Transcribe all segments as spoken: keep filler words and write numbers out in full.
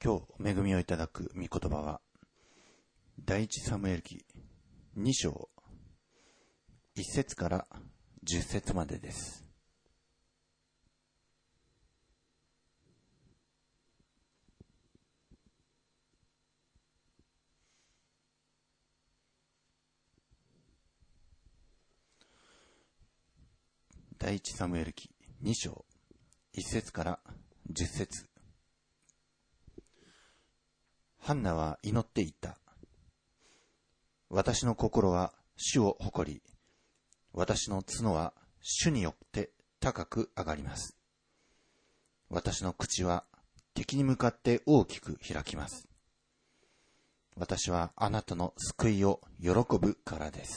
今日恵みをいただく御言葉は第一サムエル記に章いち節からじゅっ節までです。第一サムエル記に章いち節からじゅっ節。ハンナは祈っていった。私の心は主を誇り、私の角は主によって高く上がります。私の口は敵に向かって大きく開きます。私はあなたの救いを喜ぶからです。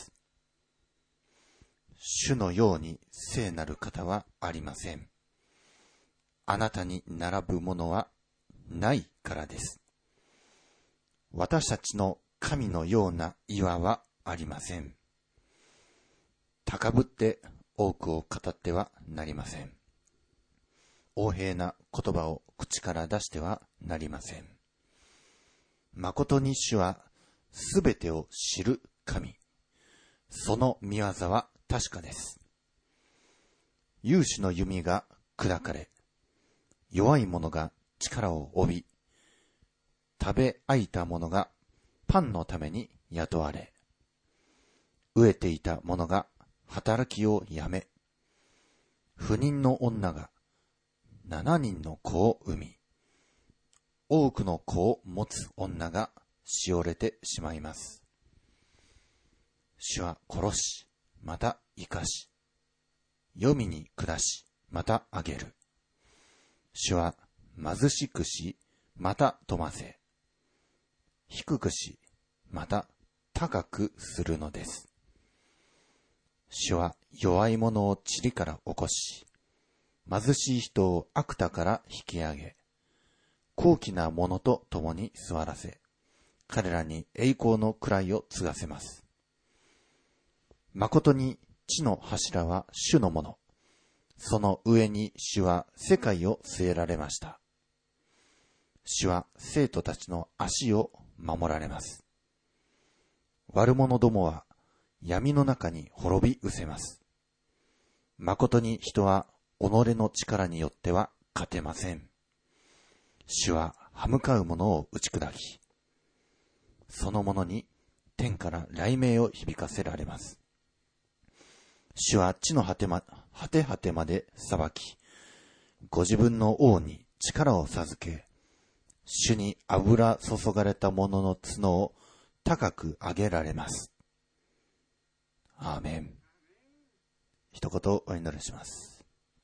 主のように聖なる方はありません。あなたに並ぶものはないからです。私たちの神のような岩はありません。高ぶって多くを語ってはなりません。横柄な言葉を口から出してはなりません。誠に主はすべてを知る神。その御業は確かです。勇士の弓が砕かれ、弱い者が力を帯び、食べ飽いた者がパンのために雇われ、飢えていた者が働きをやめ、不妊の女が七人の子を産み、多くの子を持つ女がしおれてしまいます。主は殺し、また生かし、黄泉に下し、またあげる。主は貧しくし、また富ませ、低くし、また高くするのです。主は弱い者を塵から起こし、貧しい人を悪田から引き上げ、高貴な者と共に座らせ、彼らに栄光の位を継がせます。誠に地の柱は主のもの。その上に主は世界を据えられました。主は生徒たちの足を守られます。悪者どもは闇の中に滅び失せます。誠に人は己の力によっては勝てません。主は歯向かう者を打ち砕き、その者に天から雷鳴を響かせられます。主は地の果てま、果て果てまで裁き、ご自分の王に力を授け、主に油注がれた者の角を高く上げられます。アーメン。一言お祈りします。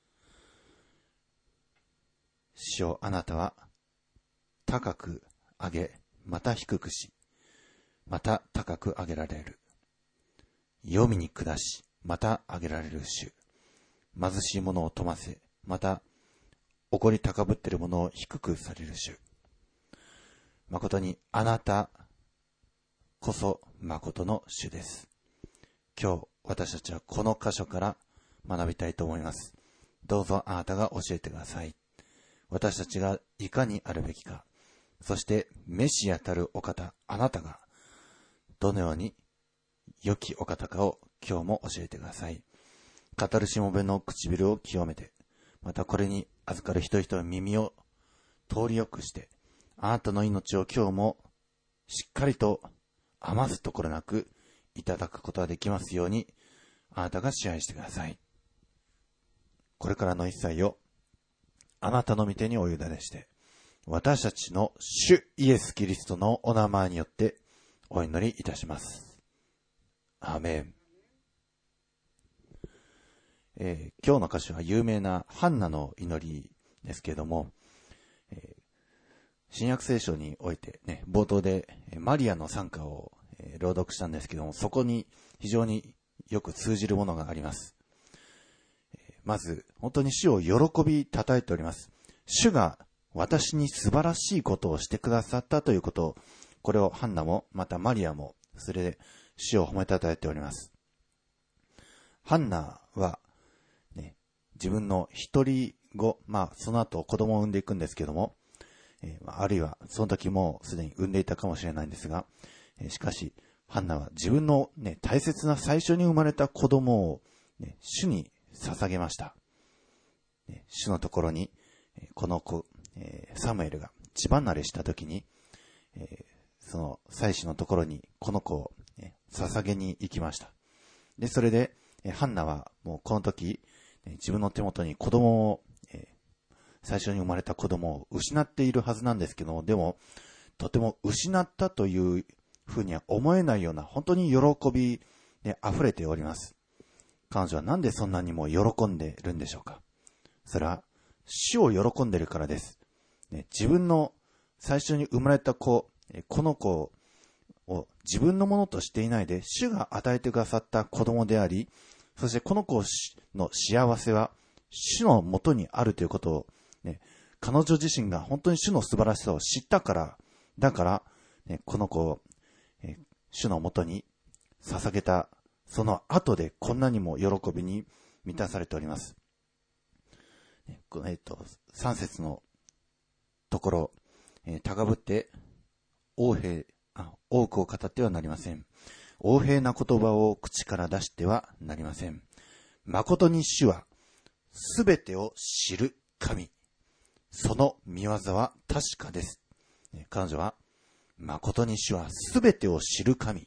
主よ、あなたは高く上げ、また低くし、また高く上げられる。黄泉に下し、また上げられる主。貧しい者を富ませ、また怒り高ぶっている者を低くされる主。誠にあなたこそ誠の主です。今日私たちはこの箇所から学びたいと思います。どうぞあなたが教えてください。私たちがいかにあるべきか、そしてメシアたるお方、あなたがどのように良きお方かを今日も教えてください。語るしもべの唇を清めて、またこれに預かる人々の耳を通りよくして、あなたの命を今日もしっかりと余すところなくいただくことができますように、あなたが支配してください。これからの一切をあなたの御手にお委ねして、私たちの主イエス・キリストのお名前によってお祈りいたします。アーメン。えー、今日の歌詞は有名なハンナの祈りですけれども、えー、新約聖書においてね、冒頭でマリアの賛歌を、えー、朗読したんですけども、そこに非常によく通じるものがあります。えー、まず本当に主を喜び称えております。主が私に素晴らしいことをしてくださったということを、これをハンナもまたマリアもそれで主を褒めたたえております。ハンナは自分の一人子、まあその後子供を産んでいくんですけども、 えー、あるいはその時もすでに産んでいたかもしれないんですが、えー、しかしハンナは自分の、ね、大切な最初に生まれた子供を、ね、主に捧げました。ね、主のところに、えー、この子、えー、サムエルが血離れした時に、えー、その祭司のところにこの子を、ね、捧げに行きました。で、それで、えー、ハンナはもうこの時、ね、自分の手元に子供を、えー、最初に生まれた子供を失っているはずなんですけども、でも、とても失ったというふうには思えないような、本当に喜びで溢れております。彼女はなんでそんなにも喜んでいるんでしょうか。それは、主を喜んでいるからです。ね、自分の最初に生まれた子、この子を自分のものとしていないで、主が与えてくださった子供であり、そしてこの子の幸せは主のもとにあるということを、ね、彼女自身が本当に主の素晴らしさを知ったから、だから、ね、この子を、え主のもとに捧げた、その後でこんなにも喜びに満たされております。えっと、さん節のところ、えー、高ぶって横柄あ多くを語ってはなりません。横柄な言葉を口から出してはなりません。誠に主はすべてを知る神、その御業は確かです。彼女は誠に主はすべてを知る神、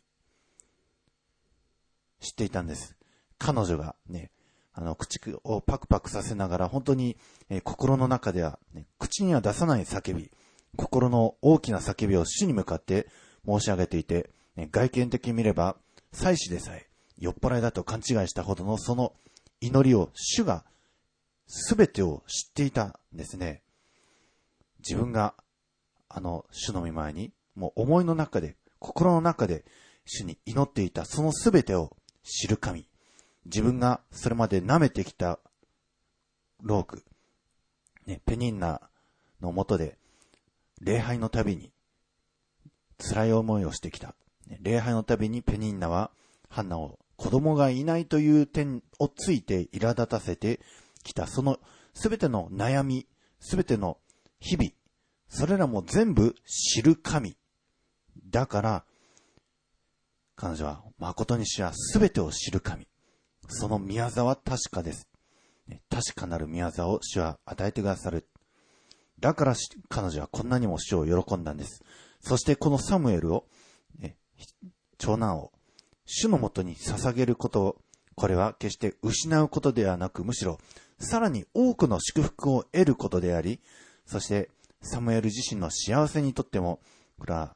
知っていたんです。彼女がね、あの口をパクパクさせながら本当に、えー、心の中では、ね、口には出さない叫び、心の大きな叫びを主に向かって申し上げていて、ね、外見的に見れば祭司でさえ酔っ払いだと勘違いしたほどのその祈りを主が全てを知っていたんですね。自分があの主の御前にもう思いの中で、心の中で主に祈っていたその全てを知る神、自分がそれまで舐めてきたローク、ね、ペニンナのもとで礼拝のたびに辛い思いをしてきた。礼拝のたびにペニンナはハンナを子供がいないという点をついて苛立たせてきた。そのすべての悩み、すべての日々、それらも全部知る神。だから、彼女は誠に主はすべてを知る神。その御業は確かです。確かなる御業を主は与えてくださる。だから彼女はこんなにも主を喜んだんです。そしてこのサムエルを、長男を主のもとに捧げることを、これは決して失うことではなく、むしろさらに多くの祝福を得ることであり、そしてサムエル自身の幸せにとっても、これは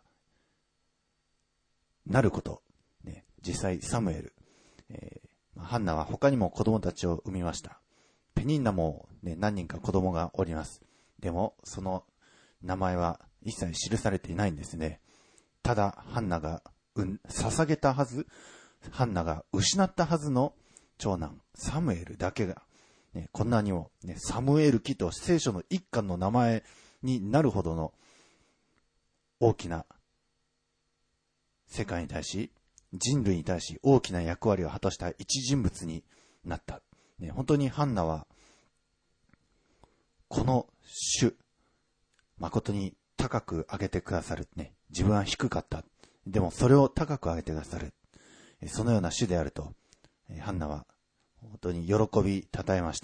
なること。ね、実際サムエル、えー、ハンナは他にも子供たちを産みました。ペニンナも、ね、何人か子供がおります。でもその名前は一切記されていないんですね。ただハンナが、うん、捧げたはず、ハンナが失ったはずの長男サムエルだけが、ね、こんなにも、ね、サムエル記と聖書の一巻の名前になるほどの大きな世界に対し、人類に対し大きな役割を果たした一人物になった。ね、本当にハンナはこの主、誠に高く上げてくださる。ね、自分は低かった。でもそれを高く上げてくださる。そのような主であると、ハンナは本当に喜び称えました。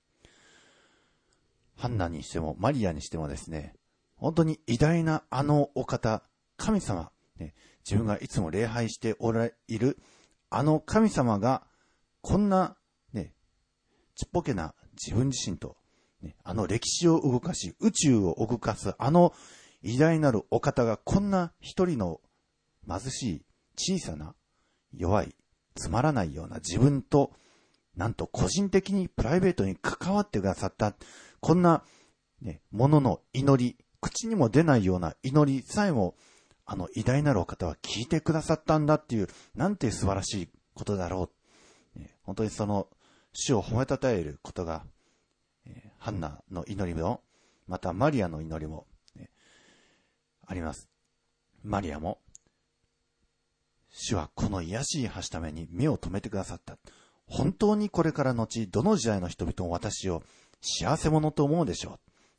ハンナにしてもマリアにしてもですね、本当に偉大なあのお方、神様、ね、自分がいつも礼拝しておられるあの神様がこんな、ね、ちっぽけな自分自身と、ね、あの歴史を動かし宇宙を動かすあの偉大なるお方がこんな一人の貧しい小さな弱いつまらないような自分となんと個人的にプライベートに関わってくださったこんな、ね、ものの祈り、口にも出ないような祈りさえもあの偉大なるお方は聞いてくださったんだっていう、なんて素晴らしいことだろう、ね、本当にその主を褒めたたえることが、えー、ハンナの祈りもまたマリアの祈りも、ね、あります。マリアも主はこの卑しいはしために目を留めてくださった。本当にこれから後どの時代の人々も私を幸せ者と思うでしょう。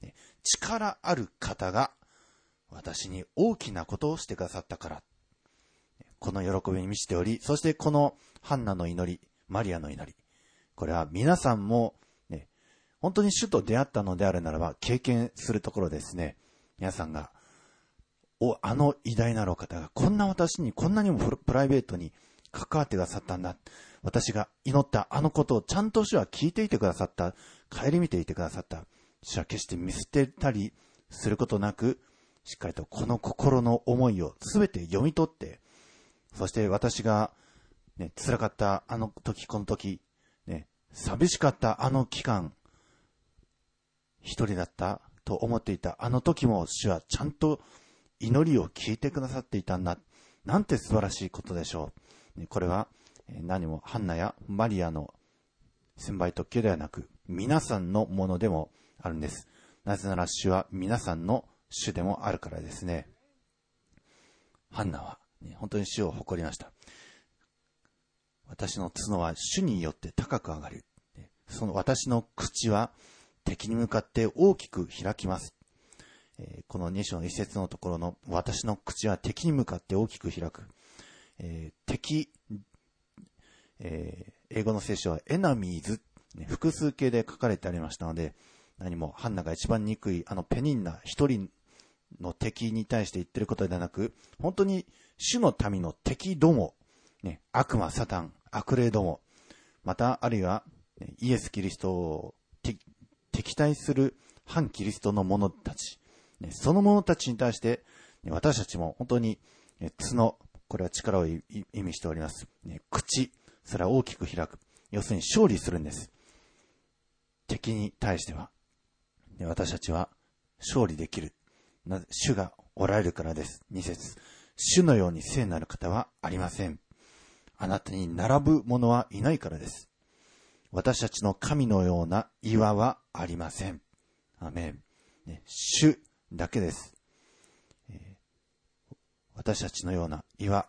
力ある方が私に大きなことをしてくださったから。この喜びに満ちており、そしてこのハンナの祈り、マリアの祈り。これは皆さんも、ね、本当に主と出会ったのであるならば経験するところですね。皆さんが、お、あの偉大なるお方がこんな私にこんなにもプライベートに関わってくださったんだ。私が祈ったあのことをちゃんと主は聞いていてくださった。顧みていてくださった。主は決して見捨てたりすることなく、しっかりとこの心の思いをすべて読み取って、そして私が、ね、辛かったあの時この時、ね、寂しかったあの期間、一人だったと思っていたあの時も主はちゃんと祈りを聞いてくださっていたんだ。なんて素晴らしいことでしょう。これは何もハンナやマリアの専売特許ではなく、皆さんのものでもあるんです。なぜなら主は皆さんの主でもあるからですね。ハンナは、ね、本当に主を誇りました。私の角は主によって高く上がる。その私の口は敵に向かって大きく開きます。えー、このに章の一節のところの私の口は敵に向かって大きく開く。えー、敵、えー、英語の聖書はエナミーズ、複数形で書かれてありましたので、何もハンナが一番憎いあのペニンナ一人の敵に対して言ってることではなく、本当に主の民の敵ども、ね、悪魔、サタン、悪霊ども、またあるいはイエス・キリストを敵対する反キリストの者たち、その者たちに対して私たちも本当に角、これは力を意味しております。口、それは大きく開く。要するに勝利するんです。敵に対しては私たちは勝利できる。なぜ主がおられるからです。に節、主のように聖なる方はありません。あなたに並ぶ者はいないからです。私たちの神のような岩はありません。アメン。ね、主だけです、えー。私たちのような岩、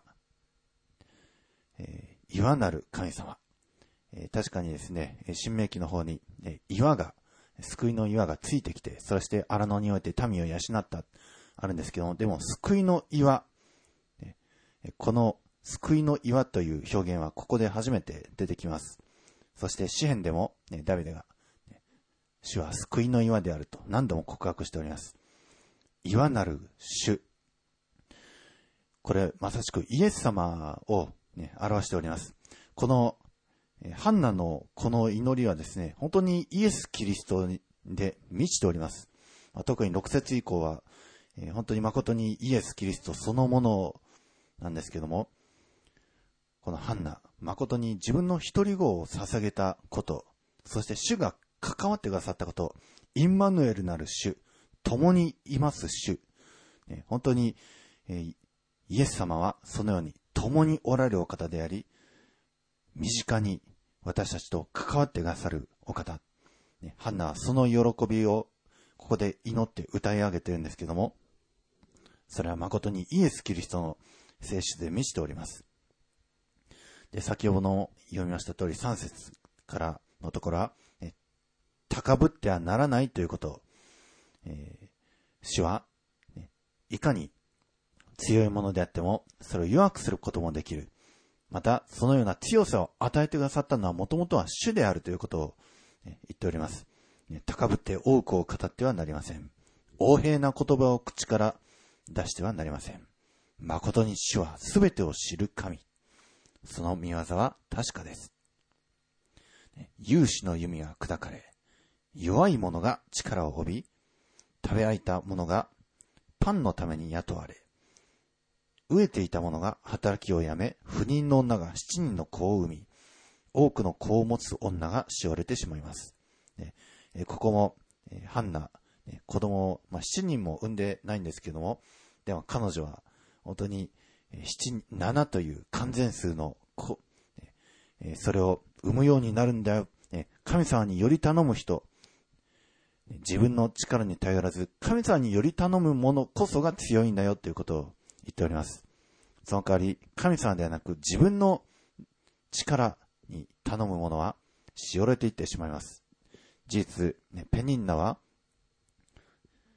えー、岩なる神様。えー、確かにですね、新明記の方に、えー、岩が、救いの岩がついてきて、そして荒野において民を養った、あるんですけども、でも救いの岩、ね、この救いの岩という表現はここで初めて出てきます。そして詩篇でも、ね、ダビデが、ね、主は救いの岩であると何度も告白しております。岩なる主。これまさしくイエス様を、ね、表しております。このハンナのこの祈りはですね、本当にイエス・キリストで満ちております。特にろく節以降は、本当に誠にイエス・キリストそのものなんですけども、このハンナ、誠に自分の一人子を捧げたこと、そして主が関わってくださったこと、インマヌエルなる主、共にいます主、本当にイエス様はそのように共におられるお方であり、身近に私たちと関わってくださるお方。ハンナはその喜びをここで祈って歌い上げているんですけども、それは誠にイエス・キリストの聖書で満ちております。で、先ほどの読みました通りさん節からのところは、高ぶってはならないということを、えー、主は、ね、いかに強いものであってもそれを弱くすることもできる。また、そのような強さを与えてくださったのはもともとは主であるということを言っております。高ぶって多くを語ってはなりません。横柄な言葉を口から出してはなりません。誠に主はすべてを知る神。その御業は確かです。勇士の弓は砕かれ、弱い者が力を帯び、食べ空いた者がパンのために雇われ、飢えていた者が働きをやめ、不妊の女が七人の子を産み、多くの子を持つ女がしおれてしまいます。ここもハンナ、子供を、まあ、七人も産んでないんですけども、でも彼女は本当に七、七という完全数の子、それを産むようになるんだよ。神様により頼む人、自分の力に頼らず神様により頼む者こそが強いんだよということを言っております。その代わり神様ではなく自分の力に頼む者はしおれていってしまいます。事実、ね、ペニンナは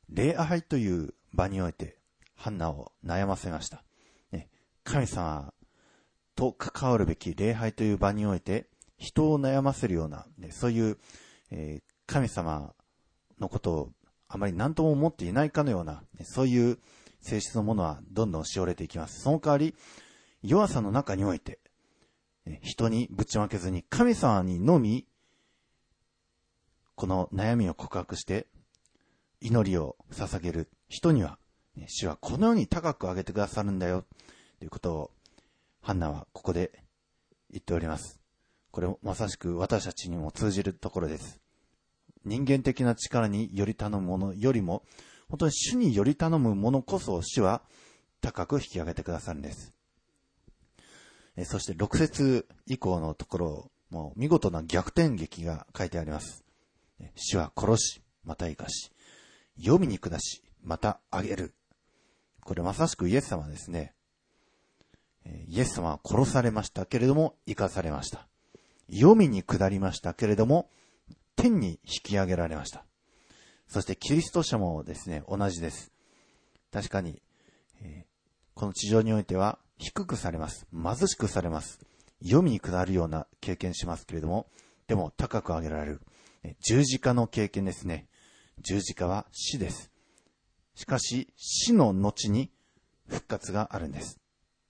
礼拝という場において、ハンナを悩ませました。ね、神様と関わるべき礼拝という場において、人を悩ませるような、ね、そういう、えー、神様のことをあまり何とも思っていないかのような、ね、そういう性質のものはどんどんしおれていきます。その代わり、弱さの中において、ね、人にぶちまけずに神様にのみ、この悩みを告白して、祈りを捧げる人には、ね、主はこのように高く上げてくださるんだよ、ということを、ハンナはここで言っております。これまさしく私たちにも通じるところです。人間的な力により頼むものよりも、本当に主により頼むものこそ主は高く引き上げてくださるんです。えそしてろく節以降のところ、もう見事な逆転劇が書いてあります。主は殺し、また生かし、黄泉に下し、またあげる。これまさしくイエス様ですね。イエス様は殺されましたけれども生かされました。黄泉に下りましたけれども天に引き上げられました。そしてキリスト者もですね、同じです。確かに、えー、この地上においては低くされます。貧しくされます。黄泉に下るような経験しますけれども、でも高く上げられる。十字架の経験ですね。十字架は死です。しかし死の後に復活があるんです。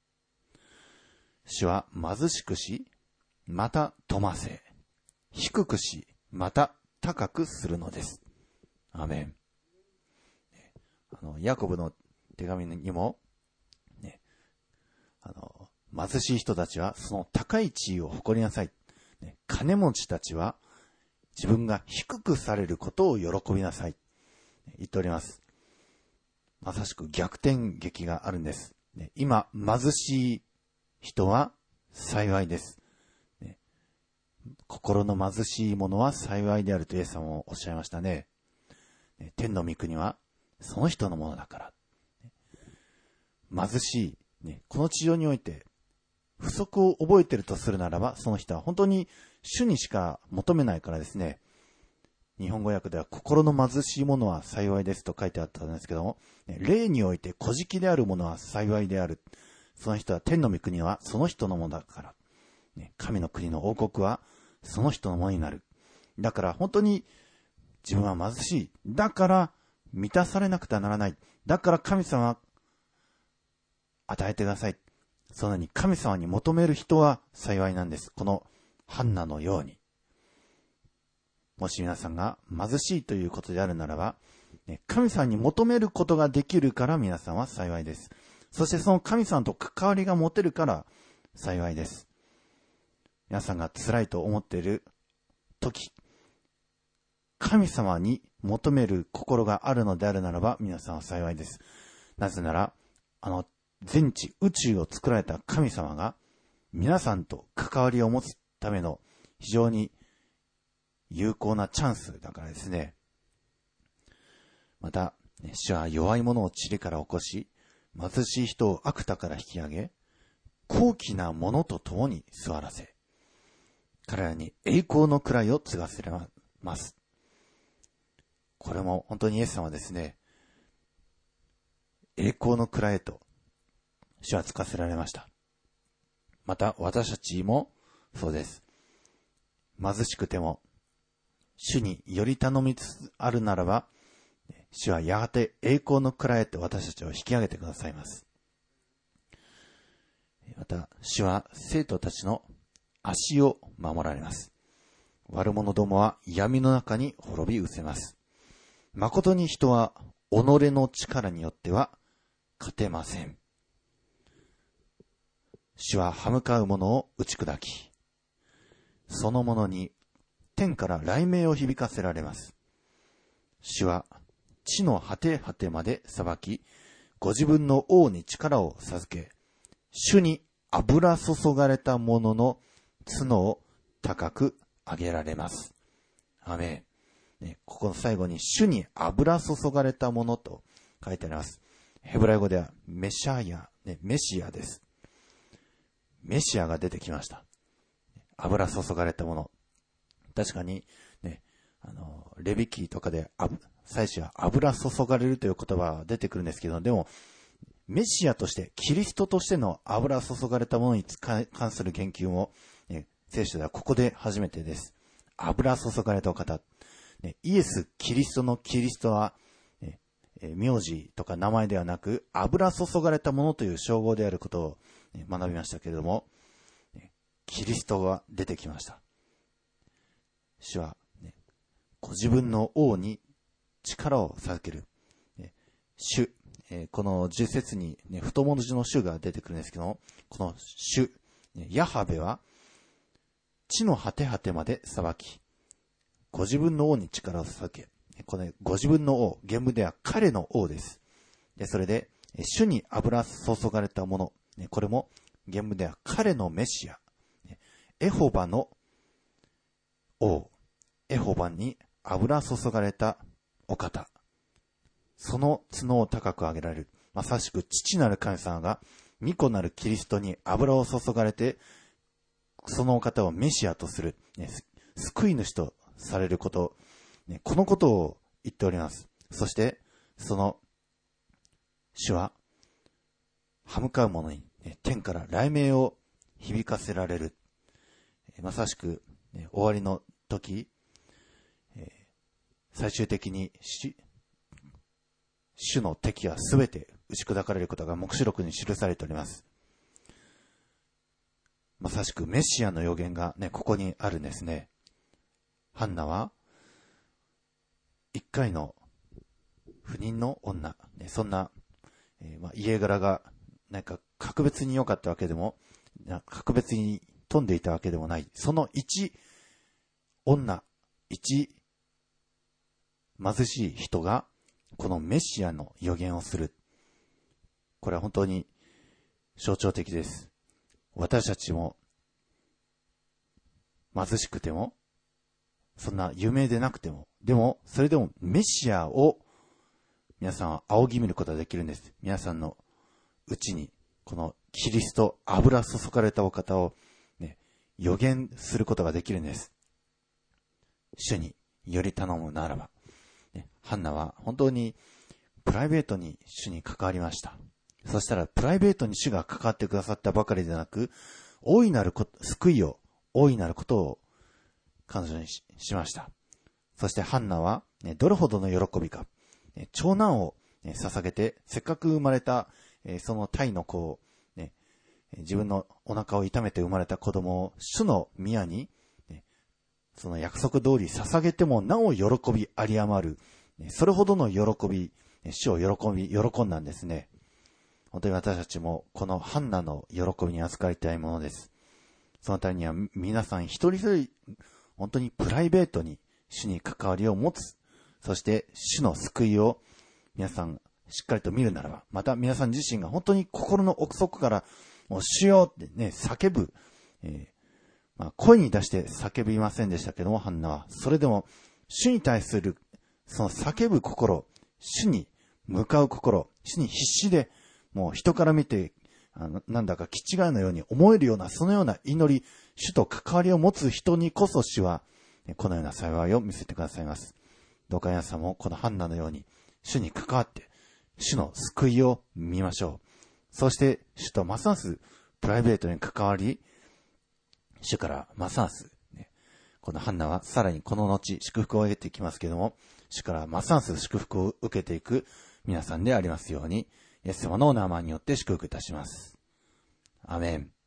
主は貧しくし、また富ませ、低くし、また高くするのです。アーメン。あの、ヤコブの手紙にも、ね、あの、貧しい人たちはその高い地位を誇りなさい。ね、金持ちたちは自分が低くされることを喜びなさい。言っております。まさしく逆転劇があるんです。ね、今、貧しい人は幸いです。ね、心の貧しい者は幸いであるとイエス様もおっしゃいましたね。ね、天の御国はその人のものだから。ね、貧しい、ね、この地上において不足を覚えているとするならば、その人は本当に主にしか求めないからですね。日本語訳では心の貧しい者は幸いですと書いてあったんですけども、ね、霊において小じである者は幸いである。その人は天の御国はその人のものだから。ね、神の国の王国はその人のものになる。だから本当に自分は貧しい。だから満たされなくてはならない。だから神様は与えてください。そのように神様に求める人は幸いなんです。このハンナのように。もし皆さんが貧しいということであるならば、神様に求めることができるから皆さんは幸いです。そしてその神様と関わりが持てるから幸いです。皆さんが辛いと思っている時、神様に求める心があるのであるならば皆さんは幸いです。なぜなら、あの全地宇宙を作られた神様が皆さんと関わりを持つための非常に有効なチャンスだからですね。また、主は弱い者を塵から起こし、貧しい人を悪田から引き上げ、高貴な者と共に座らせ、彼らに栄光の位を継がせます。これも本当にイエス様はですね、栄光の位へと主は継がせられました。また私たちもそうです。貧しくても主により頼みつつあるならば、主はやがて栄光の位へと私たちを引き上げてくださいます。また主は生徒たちの足を守られます。悪者どもは闇の中に滅び失せます。誠に人は己の力によっては勝てません。主は歯向かう者を打ち砕き、その者に天から雷鳴を響かせられます。主は地の果て果てまで裁き、ご自分の王に力を授け、主に油注がれた者の角を高く上げられます。アメン。ね、ここの最後に主に油注がれた者と書いてあります。ヘブライ語ではメシャヤ、ね、メシアです。メシアが出てきました。油注がれたもの。確かに、ね、あの、レビキとかで祭司は油注がれるという言葉が出てくるんですけど、でも、メシアとして、キリストとしての油注がれたものに関する言及も、ね、聖書ではここで初めてです。油注がれたお方。ね、イエス・キリストのキリストは、ね、名字とか名前ではなく、油注がれたものという称号であることを、ね、学びましたけれども、ね、キリストが出てきました。主は、ね、ご自分の王に力を授ける。ね、主、えー、この十節に、ね、太もも字の主が出てくるんですけども、この主、ね、ヤハベは、地の果て果てまで裁き、ご自分の王に力を授け、このご自分の王、原文では彼の王です。で、それで、主に油注がれたもの、ね、これも原文では彼のメシア、ね、エホバの王、エホバに油注がれたお方、その角を高く上げられる。まさしく父なる神様が御子なるキリストに油を注がれて、そのお方をメシアとする、ね、救い主とされること、ね、このことを言っております。そして、その主は、歯向かう者に、ね、天から雷鳴を響かせられる。まさしく、ね、終わりの時、えー、最終的に主の敵はすべて打ち砕かれることが黙示録に記されております。まさしくメシアの予言がね、ここにあるんですね。ハンナは、一回の不妊の女、ね、そんな、えーまあ、家柄が、なんか格別に良かったわけでも、格別に富んでいたわけでもない。その一女、一貧しい人が、このメシアの予言をする。これは本当に象徴的です。私たちも貧しくても、そんな有名でなくても、でも、それでもメシアを皆さんは仰ぎ見ることができるんです。皆さんのうちに、このキリスト、油注がれたお方を、ね、予言することができるんです。主により頼むならば。ハンナは本当にプライベートに主に関わりました。そしたらプライベートに主が関わってくださったばかりでなく、大いなる救いを、大いなることを彼女に し, しました。そしてハンナは、ね、どれほどの喜びか、ね、長男を、ね、捧げて、せっかく生まれた、えー、そのタイの子を、ね、自分のお腹を痛めて生まれた子供を主の宮に、ね、その約束通り捧げてもなお喜びあり余る、それほどの喜び、主を喜び、喜んだんですね。本当に私たちもこのハンナの喜びに預かりたいものです。そのためには皆さん一人一人、本当にプライベートに主に関わりを持つ。そして主の救いを皆さんしっかりと見るならば、また皆さん自身が本当に心の奥底から、もう主よってね、叫ぶ、えーまあ、声に出して叫びませんでしたけども、ハンナは。それでも主に対するその叫ぶ心、主に向かう心、主に必死で、もう人から見て、あのなんだか気違いのように思えるような、そのような祈り、主と関わりを持つ人にこそ主は、このような幸いを見せてくださいます。どうか皆さんもこのハンナのように、主に関わって、主の救いを見ましょう。そして、主とますますプライベートに関わり、主からますます、ね、このハンナはさらにこの後、祝福を得ていきますけれども、主からますます祝福を受けていく皆さんでありますように、イエス様のお名前によって祝福いたします。アメン。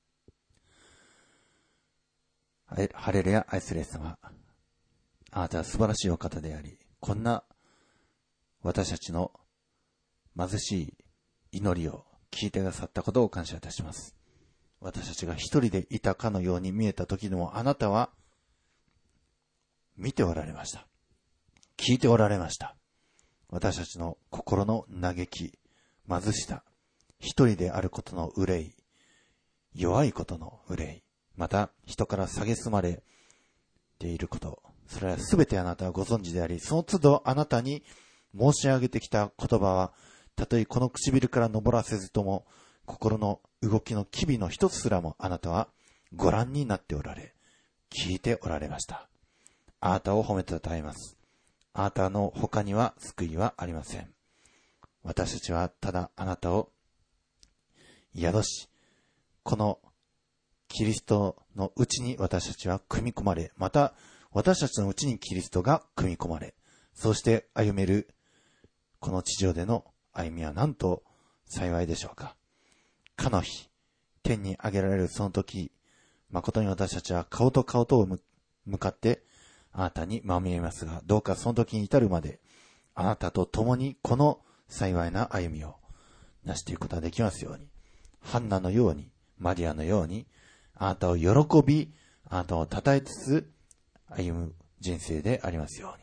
ハレルヤ、愛するイエス様。あなたは素晴らしいお方であり、こんな私たちの貧しい祈りを聞いてくださったことを感謝いたします。私たちが一人でいたかのように見えた時でも、あなたは見ておられました。聞いておられました。私たちの心の嘆き、貧しさ、一人であることの憂い、弱いことの憂い、また人から蔑まれていること、それはすべてあなたはご存知であり、その都度あなたに申し上げてきた言葉は、たとえこの唇から昇らせずとも、心の動きの機微の一つすらもあなたはご覧になっておられ、聞いておられました。あなたを褒めてたたえます。 あなたの他には救いはありません。私たちはただあなたを宿し、このキリストのうちに私たちは組み込まれ、また私たちのうちにキリストが組み込まれ、そうして歩めるこの地上での歩みはなんと幸いでしょうか。かの日、天に上げられるその時、誠に私たちは顔と顔とを向かってあなたにまみえますが、どうかその時に至るまであなたと共にこの幸いな歩みを成していくことができますように、ハンナのように、マリアのように、あなたを喜び、あなたを称えつつ歩む人生でありますように。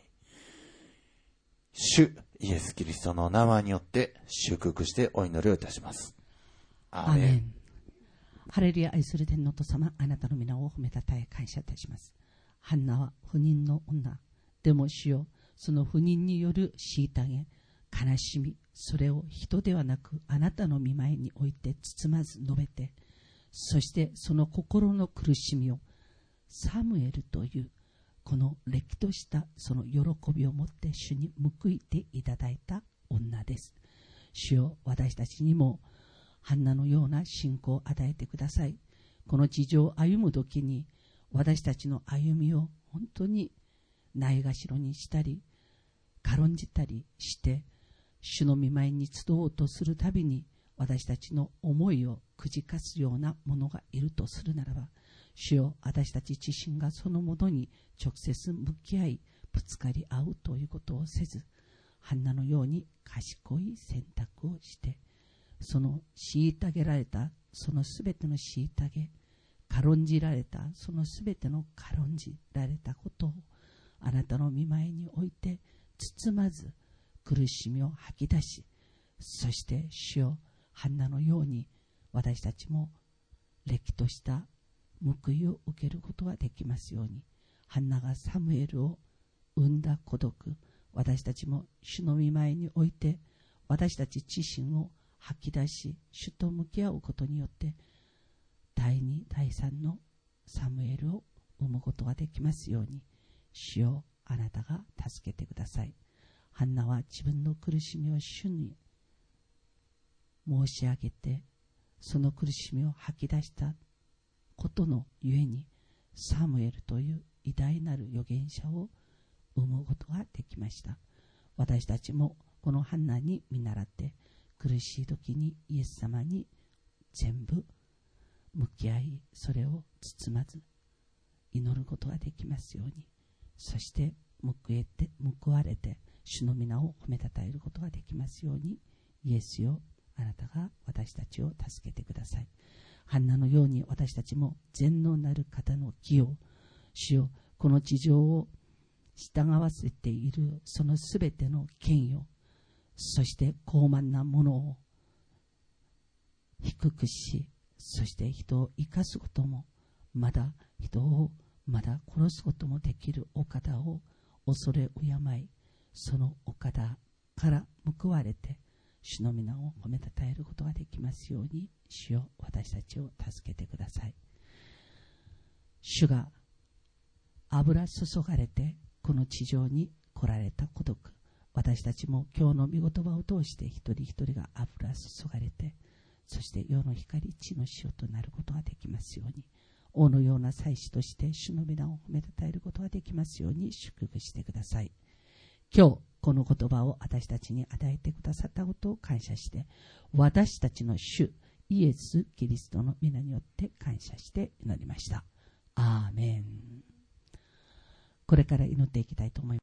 主イエス・キリストの名前によって祝福してお祈りをいたします。アーメン。 ハレルヤ。愛する天皇と様、あなたの皆を褒めたたえ感謝いたします。ハンナは不妊の女。でも主よ、その不妊による虐げ、悲しみ、それを人ではなくあなたの御前に置いて包まず述べて、そしてその心の苦しみをサムエルというこのれっきとしたその喜びを持って主に報いていただいた女です。主よ、私たちにもハンナのような信仰を与えてください。この地上を歩む時に私たちの歩みを本当にないがしろにしたり軽んじたりして主の御前に集おうとするたびに私たちの思いをくじかすようなものがいるとするならば、主よ、私たち自身がそのものに直接向き合いぶつかり合うということをせず、ハンナのように賢い選択をして、その虐げられたそのすべての虐げ、軽んじられたそのすべての軽んじられたことをあなたの御前に置いて包まず苦しみを吐き出し、そして主よ、ハンナのように私たちもれっきとした報いを受けることができますように。ハンナがサムエルを産んだ孤独、私たちも主の御前において私たち自身を吐き出し主と向き合うことによって第二第三のサムエルを産むことができますように、主よ、あなたが助けてください。ハンナは自分の苦しみを主に申し上げて、その苦しみを吐き出したことのゆえにサムエルという偉大なる預言者を生むことができました。私たちもこのハンナに見習って苦しい時にイエス様に全部向き合い、それを包まず祈ることができますように、そして報えて報われて主の皆を褒めたたえることができますように、イエスよ、あなたが私たちを助けてください。ハンナのように私たちも全能なる方の義を、主よ、この地上を従わせているそのすべての権威を、そして高慢なものを低くし、そして人を生かすことも、まだ人をまだ殺すこともできるお方を恐れ敬い、そのお方から報われて主の皆を褒めたたえることができますように、主よ、私たちを助けてください。主が油注がれてこの地上に来られた孤独、私たちも今日の御言葉を通して一人一人が油注がれて、そして世の光、地の塩となることができますように、王のような祭司として主の皆を褒めたたえることができますように祝福してください。今日この言葉を私たちに与えてくださったことを感謝して、私たちの主イエス・キリストの皆によって感謝して祈りました。アーメン。これから祈っていきたいと思います。